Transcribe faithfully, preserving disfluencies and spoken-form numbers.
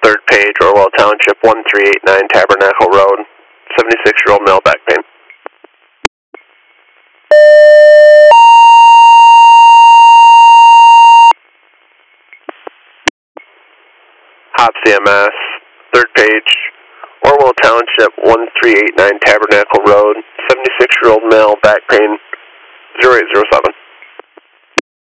third page, Orwell Township, one three eight nine Tabernacle Road, seventy-six-year-old male, back pain. Hop C M S, third page, Orwell Township, one three eight nine Tabernacle Road, seventy-six-year-old male, back pain, zero eight zero seven.